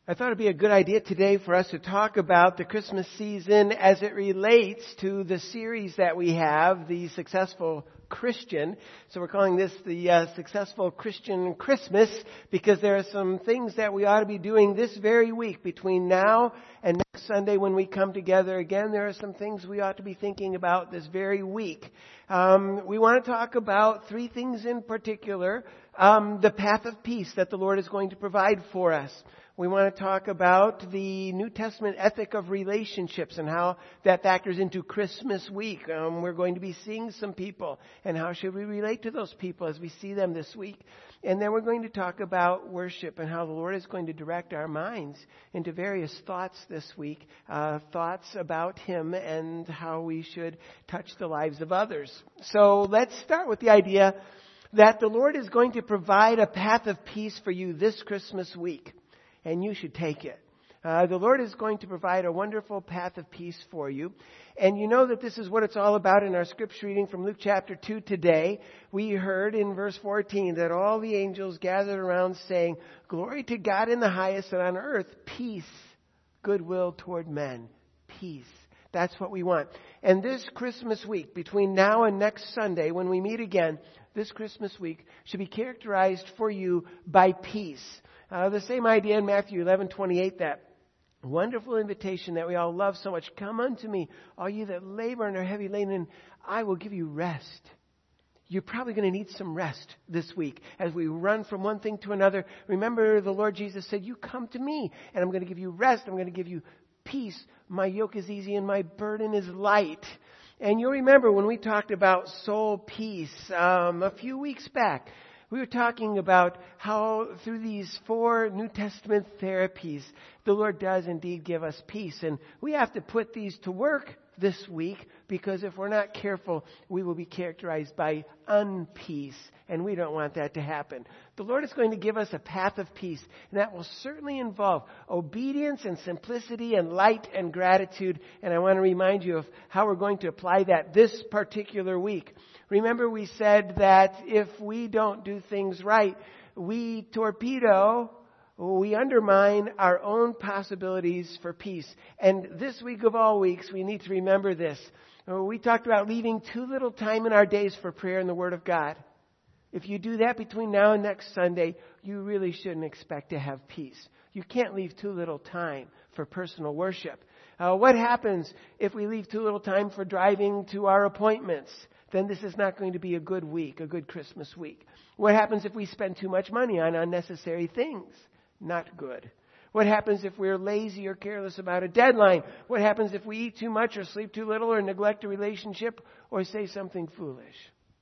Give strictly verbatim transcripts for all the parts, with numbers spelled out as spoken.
I thought it'd be a good idea today for us to talk about the Christmas season as it relates to the series that we have, The Successful Christian. So we're calling this the uh, Successful Christian Christmas because there are some things that we ought to be doing this very week between now and next Sunday when we come together again. There are some things we ought to be thinking about this very week. Um, we want to talk about three things in particular. Um, the path of peace that the Lord is going to provide for us. We want to talk about the New Testament ethic of relationships and how that factors into Christmas week. Um, we're going to be seeing some people and how should we relate to those people as we see them this week. And then we're going to talk about worship and how the Lord is going to direct our minds into various thoughts this week, uh, thoughts about Him and how we should touch the lives of others. So let's start with the idea that the Lord is going to provide a path of peace for you this Christmas week. And you should take it. Uh, the Lord is going to provide a wonderful path of peace for you. And you know that this is what it's all about in our scripture reading from Luke chapter two today. We heard in verse fourteen that all the angels gathered around saying, "Glory to God in the highest, and on earth peace, goodwill toward men." Peace. That's what we want. And this Christmas week, between now and next Sunday, when we meet again, this Christmas week should be characterized for you by peace. Uh, the same idea in Matthew eleven twenty-eight, that wonderful invitation that we all love so much. Come unto me, all you that labor and are heavy laden, and I will give you rest. You're probably going to need some rest this week as we run from one thing to another. Remember, the Lord Jesus said, you come to me, and I'm going to give you rest. I'm going to give you peace. My yoke is easy and my burden is light. And you'll remember when we talked about soul peace um, a few weeks back, we were talking about how through these four New Testament therapies, the Lord does indeed give us peace. And we have to put these to work this week because if we're not careful, we will be characterized by unpeace. And we don't want that to happen. The Lord is going to give us a path of peace. And that will certainly involve obedience and simplicity and light and gratitude. And I want to remind you of how we're going to apply that this particular week. Remember, we said that if we don't do things right, we torpedo, we undermine our own possibilities for peace. And this week of all weeks, we need to remember this. We talked about leaving too little time in our days for prayer and the Word of God. If you do that between now and next Sunday, you really shouldn't expect to have peace. You can't leave too little time for personal worship. Uh, what happens if we leave too little time for driving to our appointments? Then this is not going to be a good week, a good Christmas week. What happens if we spend too much money on unnecessary things? Not good. What happens if we're lazy or careless about a deadline? What happens if we eat too much or sleep too little or neglect a relationship or say something foolish?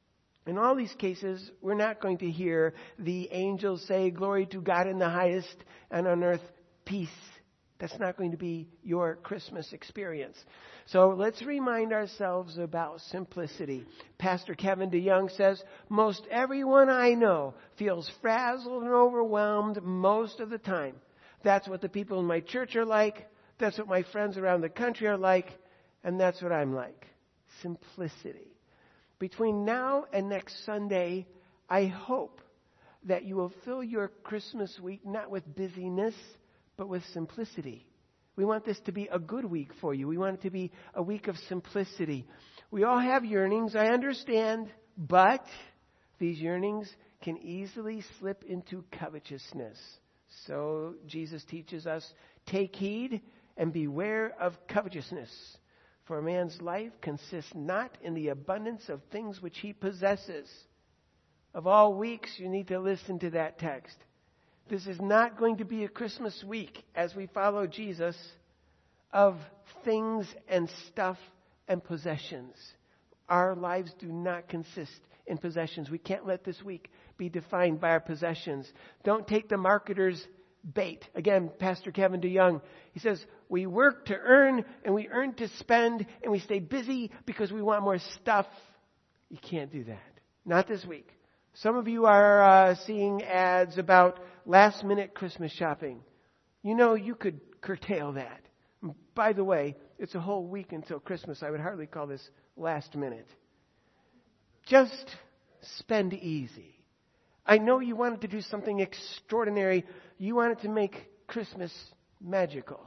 In all these cases, we're not going to hear the angels say, "Glory to God in the highest, and on earth peace." That's not going to be your Christmas experience. So let's remind ourselves about simplicity. Pastor Kevin DeYoung says, most everyone I know feels frazzled and overwhelmed most of the time. That's what the people in my church are like. That's what my friends around the country are like. And that's what I'm like. Simplicity. Between now and next Sunday, I hope that you will fill your Christmas week not with busyness, but with simplicity. We want this to be a good week for you. We want it to be a week of simplicity. We all have yearnings, I understand, but these yearnings can easily slip into covetousness. So Jesus teaches us, take heed and beware of covetousness. For a man's life consists not in the abundance of things which he possesses. Of all weeks, you need to listen to that text. This is not going to be a Christmas week as we follow Jesus of things and stuff and possessions. Our lives do not consist in possessions. We can't let this week be defined by our possessions. Don't take the marketer's bait. Again, Pastor Kevin DeYoung, he says, we work to earn and we earn to spend and we stay busy because we want more stuff. You can't do that. Not this week. Some of you are uh, seeing ads about last minute Christmas shopping. You know, you could curtail that. By the way, it's a whole week until Christmas. I would hardly call this last minute. Just spend easy. I know you wanted to do something extraordinary. You wanted to make Christmas magical.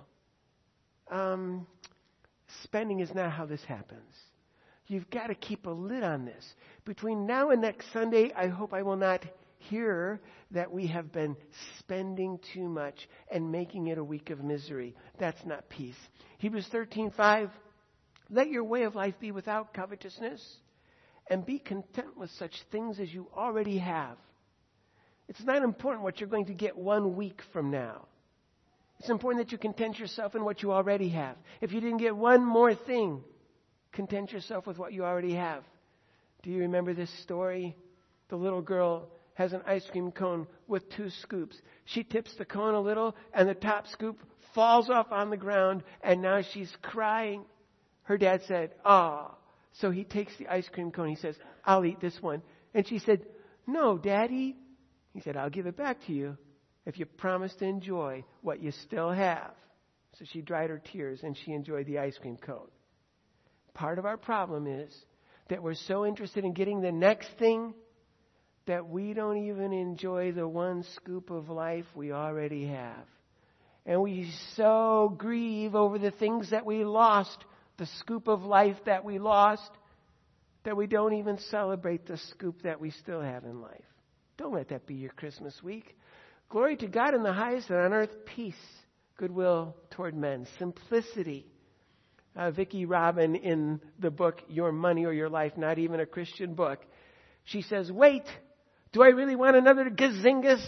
Um, spending is not how this happens. You've got to keep a lid on this. Between now and next Sunday, I hope I will not hear that we have been spending too much and making it a week of misery. That's not peace. Hebrews thirteen five, let your way of life be without covetousness, and be content with such things as you already have. It's not important what you're going to get one week from now. It's important that you content yourself in what you already have. If you didn't get one more thing, content yourself with what you already have. Do you remember this story? The little girl has an ice cream cone with two scoops. She tips the cone a little, and the top scoop falls off on the ground, and now she's crying. Her dad said, "Ah." So he takes the ice cream cone. He says, "I'll eat this one." And she said, "No, Daddy." He said, "I'll give it back to you if you promise to enjoy what you still have." So she dried her tears and she enjoyed the ice cream cone. Part of our problem is that we're so interested in getting the next thing that we don't even enjoy the one scoop of life we already have. And we so grieve over the things that we lost, the scoop of life that we lost, that we don't even celebrate the scoop that we still have in life. Don't let that be your Christmas week. Glory to God in the highest, and on earth peace, goodwill toward men, simplicity. Uh, Vicki Robin in the book Your Money or Your Life, not even a Christian book, she says, wait, do I really want another Gazingas?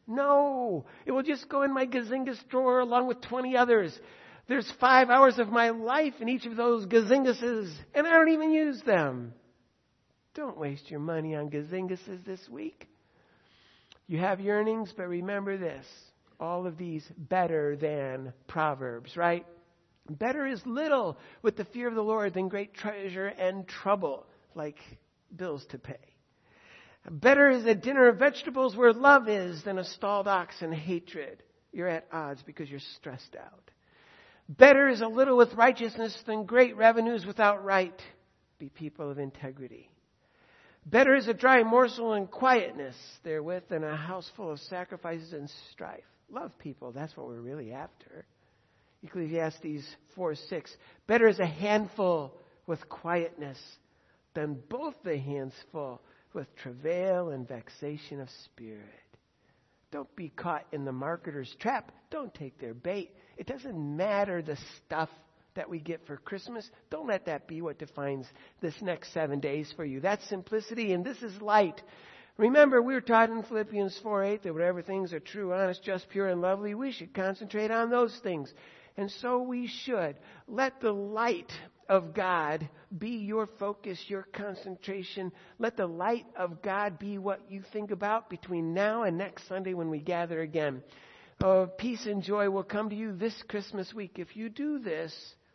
No, it will just go in my Gazingas drawer along with twenty others. There's five hours of my life in each of those Gazingases, and I don't even use them. Don't waste your money on Gazingases this week. You have yearnings, but remember this. All of these better than Proverbs, right? Better is little with the fear of the Lord than great treasure and trouble, like bills to pay. Better is a dinner of vegetables where love is than a stalled ox and hatred. You're at odds because you're stressed out. Better is a little with righteousness than great revenues without right. Be people of integrity. Better is a dry morsel and quietness therewith than a house full of sacrifices and strife. Love people. That's what we're really after. Ecclesiastes four six. Better is a handful with quietness than both the hands full with travail and vexation of spirit. Don't be caught in the marketer's trap. Don't take their bait. It doesn't matter the stuff that we get for Christmas. Don't let that be what defines this next seven days for you. That's simplicity, and this is light. Remember, we were taught in Philippians four eight that whatever things are true, honest, just, pure, and lovely, we should concentrate on those things. And so we should. Let the light of God be your focus, your concentration. Let the light of God be what you think about between now and next Sunday when we gather again. Oh, peace and joy will come to you this Christmas week if you do this.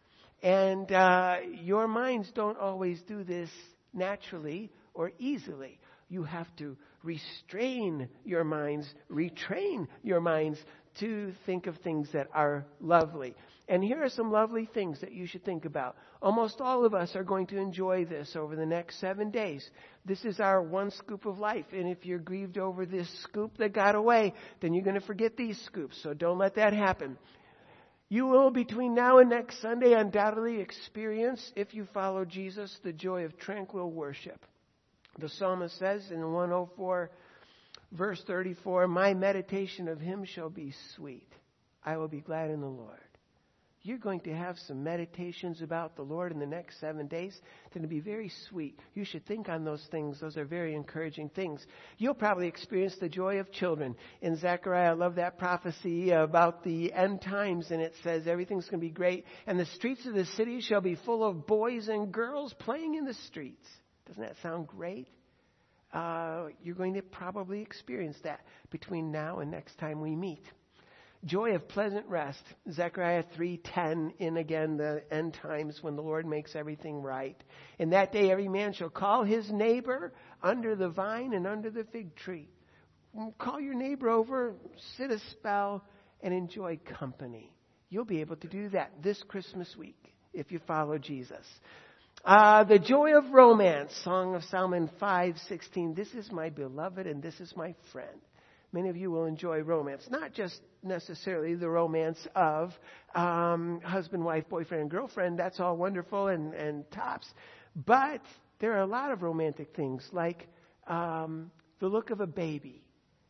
And uh, your minds don't always do this naturally or easily. You have to restrain your minds, retrain your minds to think of things that are lovely. And here are some lovely things that you should think about. Almost all of us are going to enjoy this over the next seven days. This is our one scoop of life. And if you're grieved over this scoop that got away, then you're going to forget these scoops. So don't let that happen. You will, between now and next Sunday, undoubtedly experience, if you follow Jesus, the joy of tranquil worship. The psalmist says in one oh four, verse thirty-four, my meditation of him shall be sweet. I will be glad in the Lord. You're going to have some meditations about the Lord in the next seven days. It's going to be very sweet. You should think on those things. Those are very encouraging things. You'll probably experience the joy of children. In Zechariah, I love that prophecy about the end times, and it says everything's going to be great. And the streets of the city shall be full of boys and girls playing in the streets. Doesn't that sound great? Uh, you're going to probably experience that between now and next time we meet. Joy of pleasant rest. Zechariah three ten, in again the end times when the Lord makes everything right. In that day every man shall call his neighbor under the vine and under the fig tree. Call your neighbor over, sit a spell, and enjoy company. You'll be able to do that this Christmas week if you follow Jesus. Uh, the joy of romance, Song of Solomon five sixteen. This is my beloved and this is my friend. many of you will enjoy romance. Not just necessarily the romance of um, husband, wife, boyfriend, and girlfriend. That's all wonderful and, and tops. But there are a lot of romantic things like um, the look of a baby.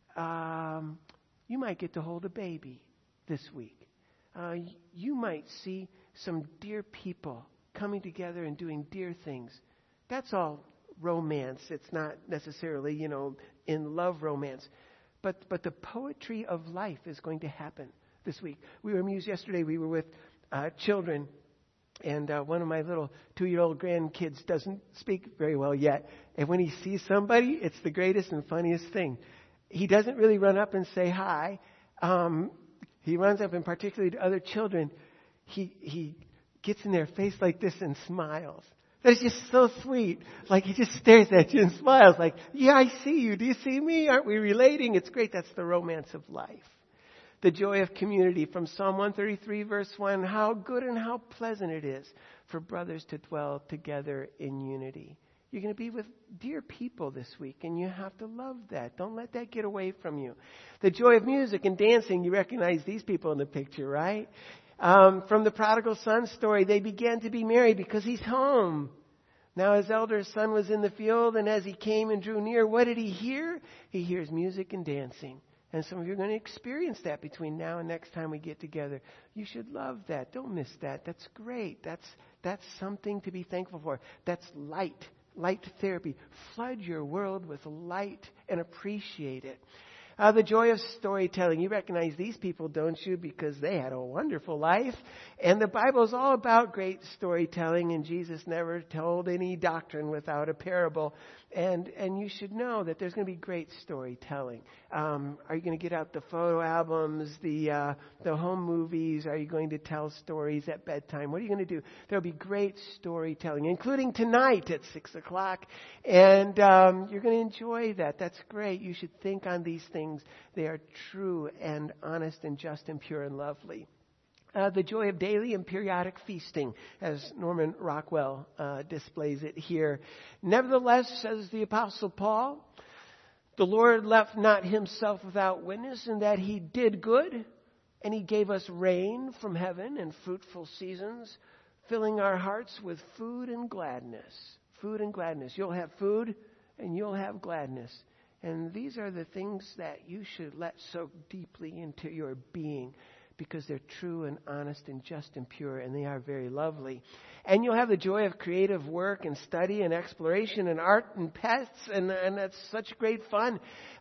Um, you might get to hold a baby this week. Uh, you might see some dear people coming together and doing dear things. That's all romance. It's not necessarily, you know, in love romance. But but the poetry of life is going to happen this week. We were amused yesterday. We were with uh, children. And uh, one of my little two-year-old grandkids doesn't speak very well yet. And when he sees somebody, it's the greatest and funniest thing. He doesn't really run up and say hi. Um, he runs up, and particularly to other children, he he gets in their face like this and smiles. That's just so sweet. Like he just stares at you and smiles like, yeah, I see you. Do you see me? Aren't we relating? It's great. That's the romance of life. The joy of community from Psalm one thirty-three, verse one. How good and how pleasant it is for brothers to dwell together in unity. You're going to be with dear people this week, and you have to love that. Don't let that get away from you. The joy of music and dancing. You recognize these people in the picture, right? Um, from the prodigal son story, they began to be merry because he's home. Now his elder son was in the field, and as he came and drew near, what did he hear? He hears music and dancing. And some of you are going to experience that between now and next time we get together. You should love that. Don't miss that. That's great. That's that's something to be thankful for. That's light, light therapy. Flood your world with light and appreciate it. Uh, the joy of storytelling. You recognize these people, don't you? Because they had a wonderful life. And the Bible is all about great storytelling. And Jesus never told any doctrine without a parable. And and you should know that there's going to be great storytelling. Um, are you going to get out the photo albums, the uh, the home movies? Are you going to tell stories at bedtime? What are you going to do? There'll be great storytelling, including tonight at six o'clock. And um, you're going to enjoy that. That's great. You should think on these things. They are true and honest and just and pure and lovely. Uh, the joy of daily and periodic feasting, as Norman Rockwell uh, displays it here. Nevertheless, says the Apostle Paul, the Lord left not himself without witness in that he did good, and he gave us rain from heaven and fruitful seasons, filling our hearts with food and gladness. Food and gladness. You'll have food and you'll have gladness. And these are the things that you should let soak deeply into your being, because they're true and honest and just and pure, and they are very lovely. And you'll have the joy of creative work and study and exploration and art and pets, and, and that's such great fun.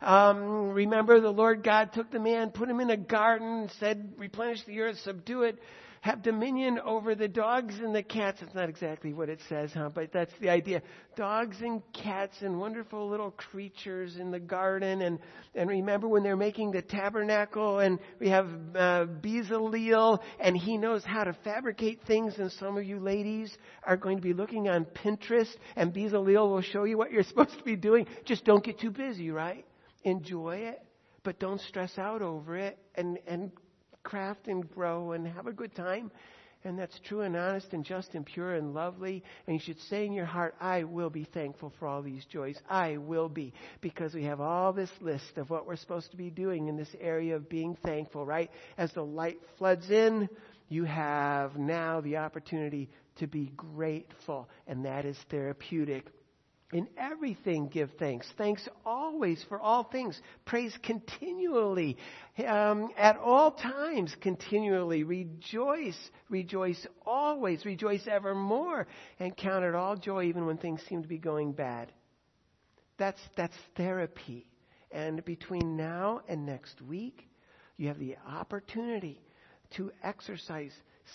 Um, remember, the Lord God took the man, put him in a garden, said, replenish the earth, subdue it, have dominion over the dogs and the cats. It's not exactly what it says, huh? But that's the idea. Dogs and cats and wonderful little creatures in the garden. And, and remember when they're making the tabernacle, and we have uh, Bezalel, and he knows how to fabricate things. And some of you ladies are going to be looking on Pinterest, and Bezalel will show you what you're supposed to be doing. Just don't get too busy, right? Enjoy it, but don't stress out over it, and, and craft and grow and have a good time. And that's true and honest and just and pure and lovely. And you should say in your heart, I will be thankful for all these joys. I will be. Because we have all this list of what we're supposed to be doing in this area of being thankful, right? As the light floods in, you have now the opportunity to be grateful. And that is therapeutic. In everything give thanks. Thanks always for all things. Praise continually. Um, at all times continually. Rejoice. Rejoice always. Rejoice evermore. And count it all joy even when things seem to be going bad. That's, that's therapy. And between now and next week, you have the opportunity to exercise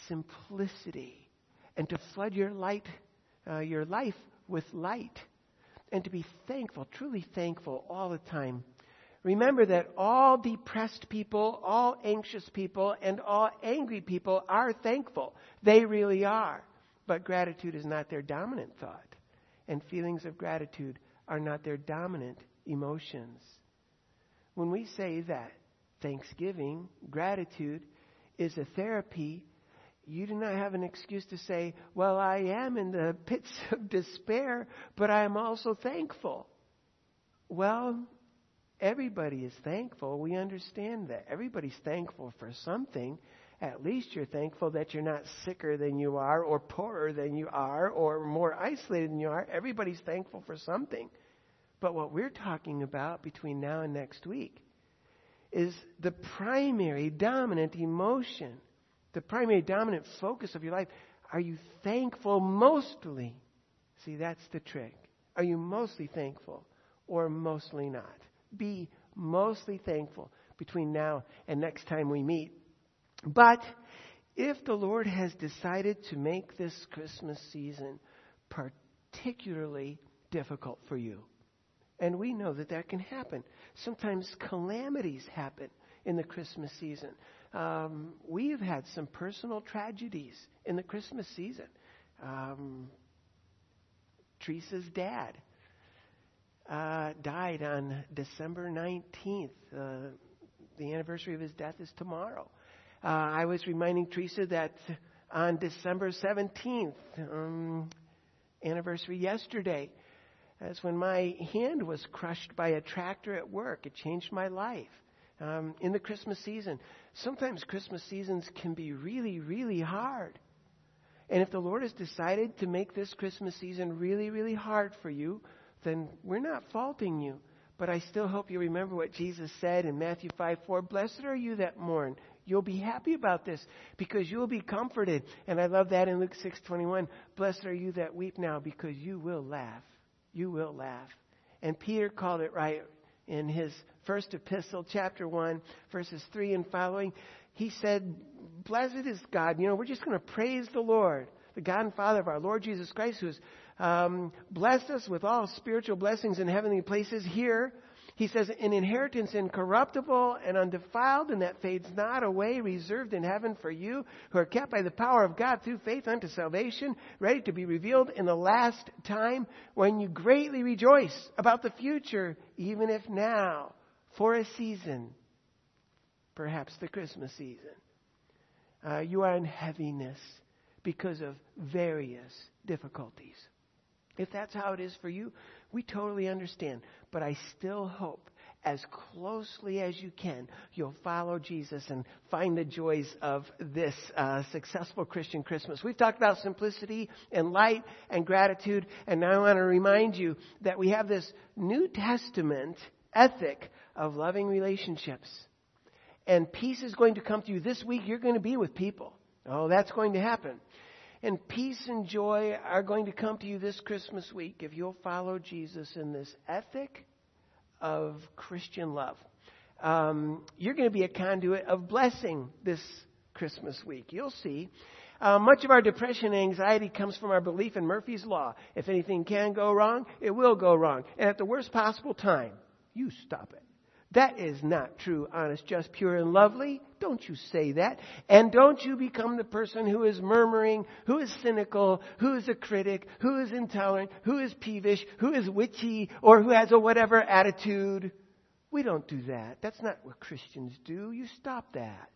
simplicity and to flood your light, uh, your life with light. And to be thankful, truly thankful all the time. Remember that all depressed people, all anxious people, and all angry people are thankful. They really are. But gratitude is not their dominant thought. And feelings of gratitude are not their dominant emotions. When we say that thanksgiving, gratitude, is a therapy, you do not have an excuse to say, well, I am in the pits of despair, but I am also thankful. Well, Everybody is thankful. We understand that. Everybody's thankful for something. At least you're thankful that you're not sicker than you are, or poorer than you are, or more isolated than you are. Everybody's thankful for something. But what we're talking about between now and next week is the primary dominant emotion, the primary dominant focus of your life. Are you thankful mostly? See, that's the trick. Are you mostly thankful or mostly not? Be mostly thankful between now and next time we meet. But if the Lord has decided to make this Christmas season particularly difficult for you, and we know that that can happen. Sometimes calamities happen in the Christmas season. Um, we have had some personal tragedies in the Christmas season. Um, Teresa's dad uh, died on December nineteenth. Uh, the anniversary of his death is tomorrow. Uh, I was reminding Teresa that on December seventeenth, um, anniversary yesterday, that's when my hand was crushed by a tractor at work. It changed my life. Um, in the Christmas season, sometimes Christmas seasons can be really, really hard. And if the Lord has decided to make this Christmas season really, really hard for you, then we're not faulting you. But I still hope you remember what Jesus said in Matthew five four. Blessed are you that mourn. You'll be happy about this because you'll be comforted. And I love that in Luke six twenty-one. Blessed are you that weep now because you will laugh. You will laugh. And Peter called it right in his first epistle, chapter one, verses three and following. He said, blessed is God. You know, we're just going to praise the Lord, the God and Father of our Lord Jesus Christ, who has um, blessed us with all spiritual blessings in heavenly places here. He says, an inheritance incorruptible and undefiled, and that fades not away, reserved in heaven for you, who are kept by the power of God through faith unto salvation, ready to be revealed in the last time, when you greatly rejoice about the future, even if now, for a season, perhaps the Christmas season, uh, you are in heaviness because of various difficulties. If that's how it is for you, we totally understand. But I still hope, as closely as you can, you'll follow Jesus and find the joys of this uh, successful Christian Christmas. We've talked about simplicity and light and gratitude. And now I want to remind you that we have this New Testament ethic of loving relationships. And peace is going to come to you. This week, you're going to be with people. Oh, that's going to happen. And peace and joy are going to come to you this Christmas week if you'll follow Jesus in this ethic of Christian love. Um, you're going to be a conduit of blessing this Christmas week. You'll see. Uh, much of our depression and anxiety comes from our belief in Murphy's Law. If anything can go wrong, it will go wrong. And at the worst possible time, you stop it. That is not true, honest, just, pure, and lovely. Don't you say that. And don't you become the person who is murmuring, who is cynical, who is a critic, who is intolerant, who is peevish, who is witchy, or who has a whatever attitude. We don't do that. That's not what Christians do. You stop that.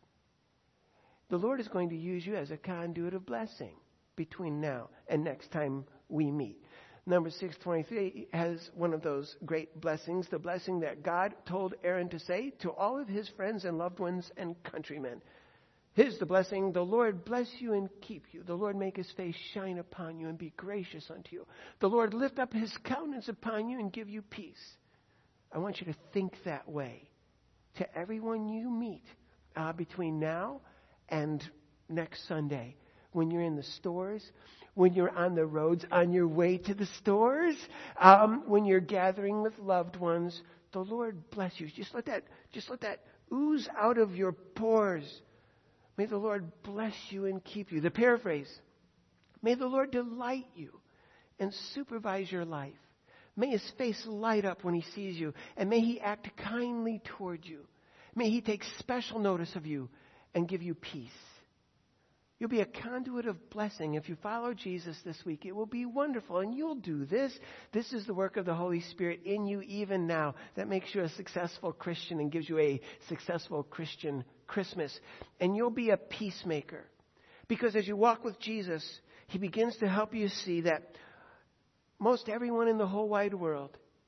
The Lord is going to use you as a conduit of blessing between now and next time we meet. Number six twenty-three has one of those great blessings, the blessing that God told Aaron to say to all of his friends and loved ones and countrymen. Here's the blessing: the Lord bless you and keep you. The Lord make his face shine upon you and be gracious unto you. The Lord lift up his countenance upon you and give you peace. I want you to think that way to everyone you meet uh, between now and next Sunday, when you're in the stores, when you're on the roads, on your way to the stores, um, when you're gathering with loved ones. The Lord bless you. Just let that, just let that ooze out of your pores. May the Lord bless you and keep you. The paraphrase: may the Lord delight you and supervise your life. May his face light up when he sees you, and may he act kindly toward you. May he take special notice of you and give you peace. You'll be a conduit of blessing if you follow Jesus this week. It will be wonderful, and you'll do this. This is the work of the Holy Spirit in you even now that makes you a successful Christian and gives you a successful Christian Christmas. And you'll be a peacemaker, because as you walk with Jesus, he begins to help you see that most everyone in the whole wide world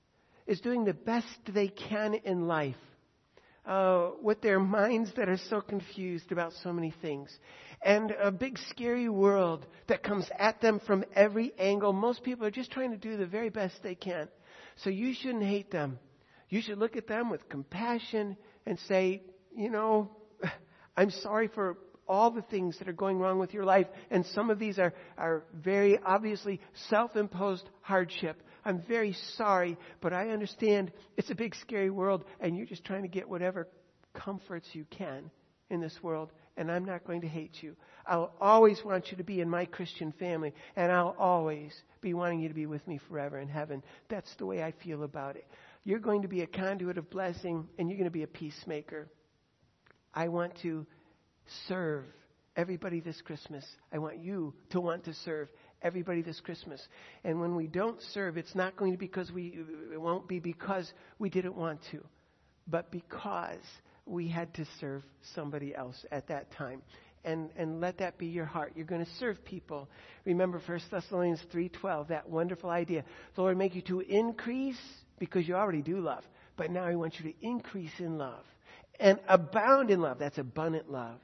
is doing the best they can in life. Uh, with their minds that are so confused about so many things. And a big scary world that comes at them from every angle. Most people are just trying to do the very best they can. So you shouldn't hate them. You should look at them with compassion and say, you know, I'm sorry for all the things that are going wrong with your life. And some of these are, are very obviously self-imposed hardship. I'm very sorry, but I understand it's a big, scary world, and you're just trying to get whatever comforts you can in this world, and I'm not going to hate you. I'll always want you to be in my Christian family, and I'll always be wanting you to be with me forever in heaven. That's the way I feel about it. You're going to be a conduit of blessing, and you're going to be a peacemaker. I want to serve everybody this Christmas. I want you to want to serve everybody this Christmas. And when we don't serve, it's not going to be because we, it won't be because we didn't want to, but because we had to serve somebody else at that time. And, and let that be your heart. You're going to serve people. Remember First Thessalonians three twelve, that wonderful idea. The Lord make you to increase because you already do love. But now He wants you to increase in love and abound in love. That's abundant love.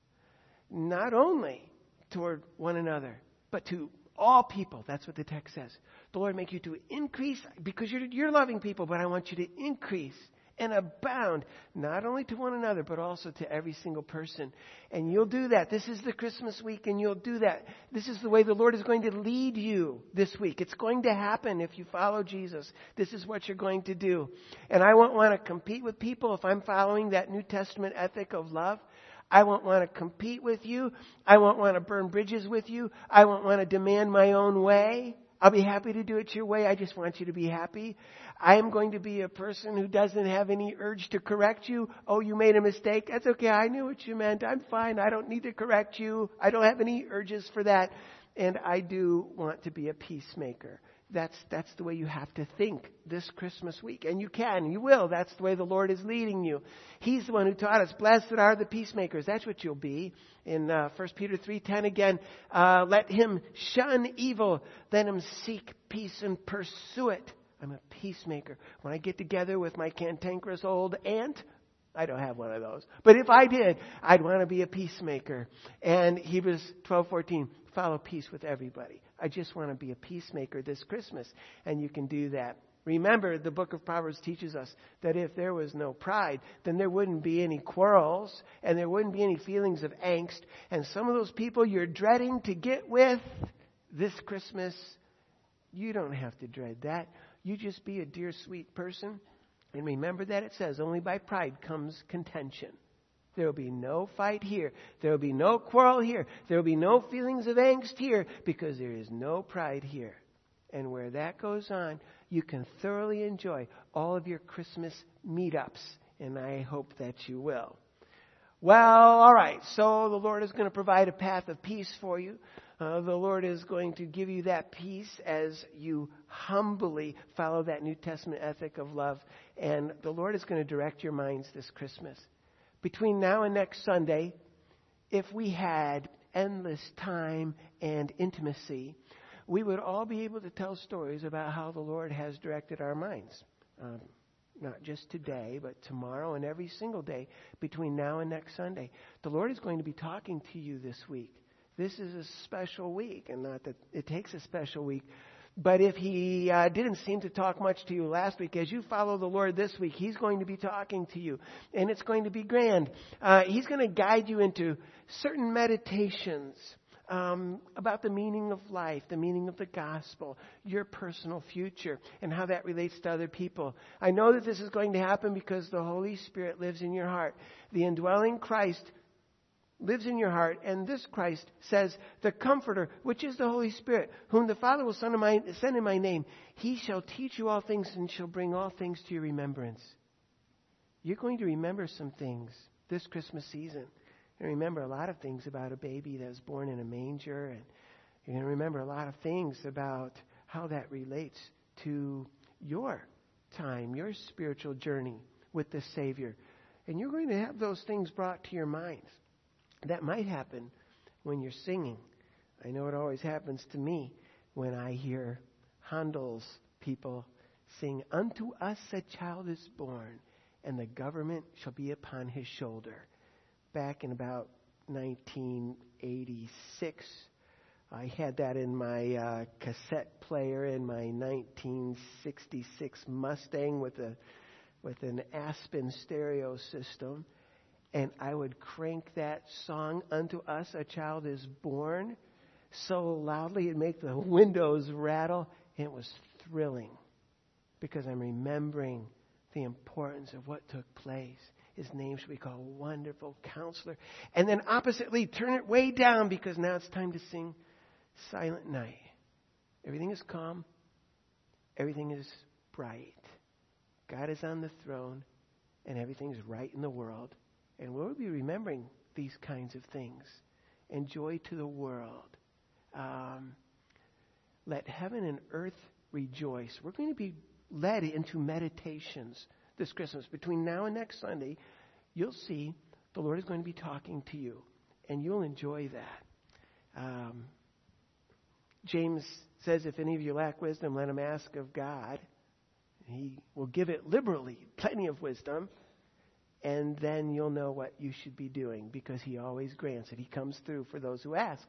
Not only toward one another, but to all people. That's what the text says. The Lord make you to increase because you're, you're loving people, but I want you to increase and abound, not only to one another, but also to every single person. And you'll do that. This is the Christmas week, and you'll do that. This is the way the Lord is going to lead you this week. It's going to happen if you follow Jesus. This is what you're going to do. And I won't want to compete with people if I'm following that New Testament ethic of love. I won't want to compete with you. I won't want to burn bridges with you. I won't want to demand my own way. I'll be happy to do it your way. I just want you to be happy. I am going to be a person who doesn't have any urge to correct you. Oh, you made a mistake. That's okay. I knew what you meant. I'm fine. I don't need to correct you. I don't have any urges for that. And I do want to be a peacemaker. That's that's the way you have to think this Christmas week. And you can, you will. That's the way the Lord is leading you. He's the one who taught us, blessed are the peacemakers. That's what you'll be. In uh, First Peter three ten again, uh, let him shun evil, let him seek peace and pursue it. I'm a peacemaker. When I get together with my cantankerous old aunt, I don't have one of those. But if I did, I'd want to be a peacemaker. And Hebrews twelve fourteen, follow peace with everybody. I just want to be a peacemaker this Christmas. And you can do that. Remember, the book of Proverbs teaches us that if there was no pride, then there wouldn't be any quarrels and there wouldn't be any feelings of angst. And some of those people you're dreading to get with this Christmas, you don't have to dread that. You just be a dear, sweet person. And remember that it says only by pride comes contention. There will be no fight here. There will be no quarrel here. There will be no feelings of angst here because there is no pride here. And where that goes on, you can thoroughly enjoy all of your Christmas meetups. And I hope that you will. Well, all right. So the Lord is going to provide a path of peace for you. Uh, the Lord is going to give you that peace as you humbly follow that New Testament ethic of love. And the Lord is going to direct your minds this Christmas. Between now and next Sunday, if we had endless time and intimacy, we would all be able to tell stories about how the Lord has directed our minds. Um, not just today, but tomorrow and every single day between now and next Sunday. The Lord is going to be talking to you this week. This is a special week, and not that it takes a special week. But if He uh, didn't seem to talk much to you last week, as you follow the Lord this week, He's going to be talking to you. And it's going to be grand. Uh, he's going to guide you into certain meditations um, about the meaning of life, the meaning of the gospel, your personal future, and how that relates to other people. I know that this is going to happen because the Holy Spirit lives in your heart. The indwelling Christ lives in your heart, and this Christ says, the Comforter, which is the Holy Spirit, whom the Father will send in my, send in my name, He shall teach you all things and shall bring all things to your remembrance. You're going to remember some things this Christmas season. And remember a lot of things about a baby that was born in a manger, and you're going to remember a lot of things about how that relates to your time, your spiritual journey with the Savior. And you're going to have those things brought to your minds. That might happen when you're singing. I know it always happens to me when I hear Handel's people Sing, unto us a child is born, and the government shall be upon his shoulder. Back in about nineteen eighty-six, I had that in my uh, cassette player in my nineteen sixty-six Mustang with a with an Aspen stereo system, and I would crank that song, Unto Us a Child is Born, so loudly it'd make the windows rattle, and it was thrilling because I'm remembering the importance of what took place. His name should be called Wonderful Counselor. And then oppositely, turn it way down because now it's time to sing Silent Night. Everything is calm. Everything is bright. God is on the throne, and everything is right in the world. And we'll be remembering these kinds of things. And joy to the world. Um, let heaven and earth rejoice. We're going to be led into meditations this Christmas. Between now and next Sunday, you'll see the Lord is going to be talking to you, and you'll enjoy that. Um, James says, if any of you lack wisdom, let him ask of God. He will give it liberally, plenty of wisdom, and then you'll know what you should be doing because he always grants it. He comes through for those who ask.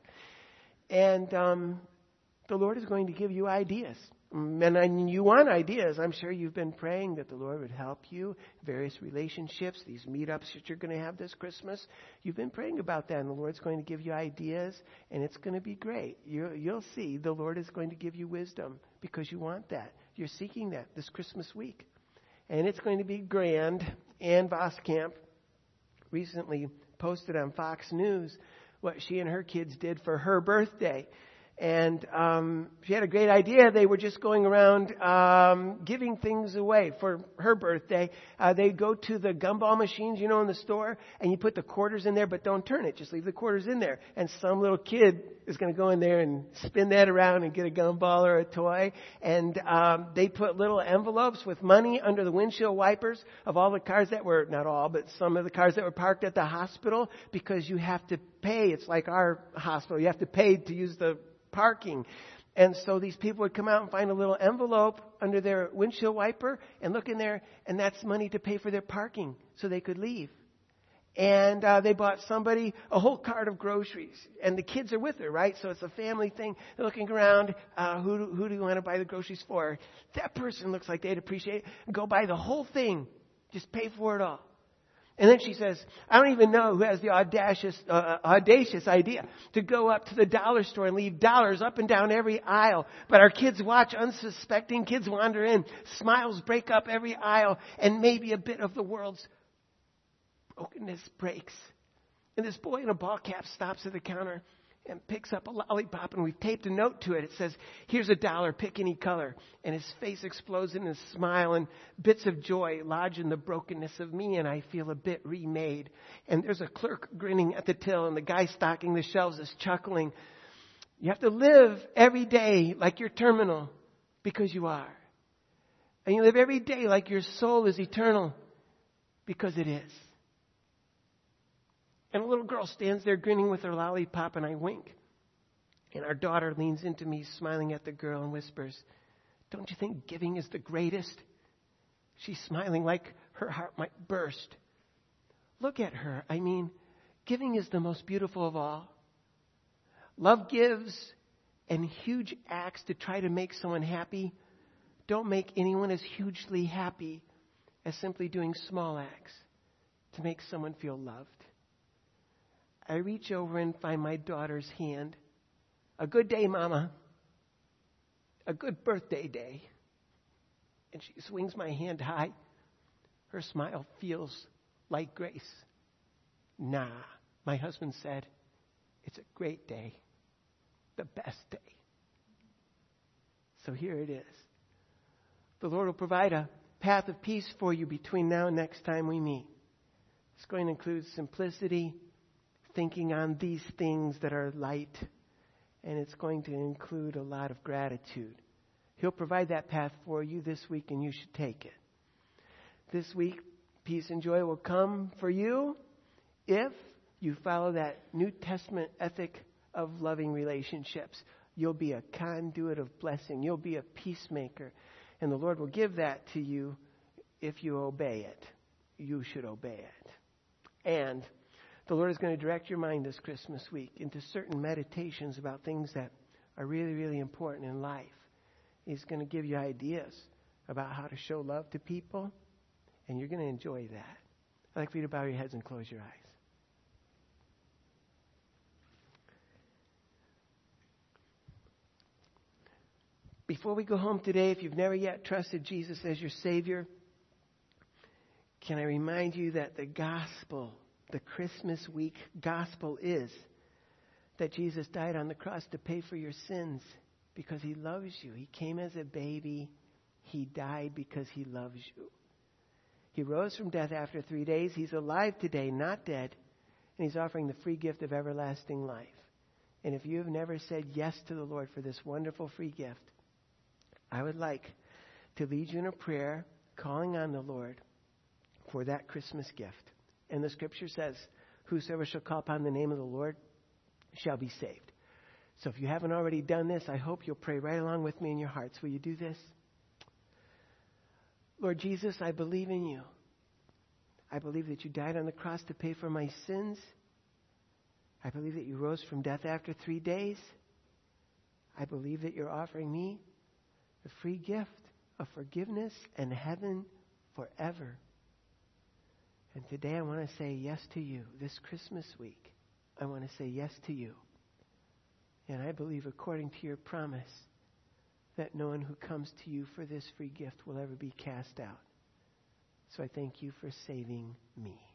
And um, the Lord is going to give you ideas. And you want ideas. I'm sure you've been praying that the Lord would help you. Various relationships, these meetups that you're going to have this Christmas. You've been praying about that, and the Lord's going to give you ideas, and it's going to be great. You, you'll see the Lord is going to give you wisdom because you want that. You're seeking that this Christmas week. And it's going to be grand. Ann Voskamp recently posted on Fox News what she and her kids did for her birthday. And um, she had a great idea. They were just going around um, giving things away for her birthday. Uh, they go to the gumball machines, you know, in the store, and you put the quarters in there, but don't turn it. Just leave the quarters in there. And some little kid is going to go in there and spin that around and get a gumball or a toy. And um, they put little envelopes with money under the windshield wipers of all the cars that were, not all, but some of the cars that were parked at the hospital because you have to pay. It's like our hospital. You have to pay to use the parking. And so these people would come out and find a little envelope under their windshield wiper and look in there, and that's money to pay for their parking so they could leave. And uh, they bought somebody a whole cart of groceries. And the kids are with her, right? So it's a family thing. They're looking around. Uh, who, do, who do you want to buy the groceries for? That person looks like they'd appreciate it. Go buy the whole thing. Just pay for it all. And then she says, I don't even know who has the audacious, uh, audacious idea to go up to the dollar store and leave dollars up and down every aisle. But our kids watch, unsuspecting kids wander in. Smiles break up every aisle, and maybe a bit of the world's brokenness breaks. And this boy in a ball cap stops at the counter and picks up a lollipop, and we've taped a note to it. It says, here's a dollar, pick any color. And his face explodes in a smile, and bits of joy lodge in the brokenness of me, and I feel a bit remade. And there's a clerk grinning at the till, and the guy stocking the shelves is chuckling. You have to live every day like you're terminal, because you are. And you live every day like your soul is eternal, because it is. And a little girl stands there grinning with her lollipop, and I wink. And our daughter leans into me, smiling at the girl, and whispers, don't you think giving is the greatest? She's smiling like her heart might burst. Look at her. I mean, giving is the most beautiful of all. Love gives, and huge acts to try to make someone happy don't make anyone as hugely happy as simply doing small acts to make someone feel loved. I reach over and find my daughter's hand. A good day, Mama. A good birthday day. And she swings my hand high. Her smile feels like grace. Nah, my husband said, it's a great day. The best day. So here it is. The Lord will provide a path of peace for you between now and next time we meet. It's going to include simplicity, thinking on these things that are light, and it's going to include a lot of gratitude. He'll provide that path for you this week, and you should take it. This week, peace and joy will come for you if you follow that New Testament ethic of loving relationships. You'll be a conduit of blessing. You'll be a peacemaker. And the Lord will give that to you if you obey it. You should obey it. And the Lord is going to direct your mind this Christmas week into certain meditations about things that are really, really important in life. He's going to give you ideas about how to show love to people, and you're going to enjoy that. I'd like for you to bow your heads and close your eyes. Before we go home today, if you've never yet trusted Jesus as your Savior, can I remind you that the gospel, the Christmas week gospel is that Jesus died on the cross to pay for your sins because He loves you. He came as a baby. He died because He loves you. He rose from death after three days. He's alive today, not dead. And He's offering the free gift of everlasting life. And if you have never said yes to the Lord for this wonderful free gift, I would like to lead you in a prayer calling on the Lord for that Christmas gift. And the scripture says, whosoever shall call upon the name of the Lord shall be saved. So if you haven't already done this, I hope you'll pray right along with me in your hearts. Will you do this? Lord Jesus, I believe in you. I believe that you died on the cross to pay for my sins. I believe that you rose from death after three days. I believe that you're offering me the free gift of forgiveness and heaven forever. And today I want to say yes to you. This Christmas week, I want to say yes to you. And I believe, according to your promise, that no one who comes to you for this free gift will ever be cast out. So I thank you for saving me.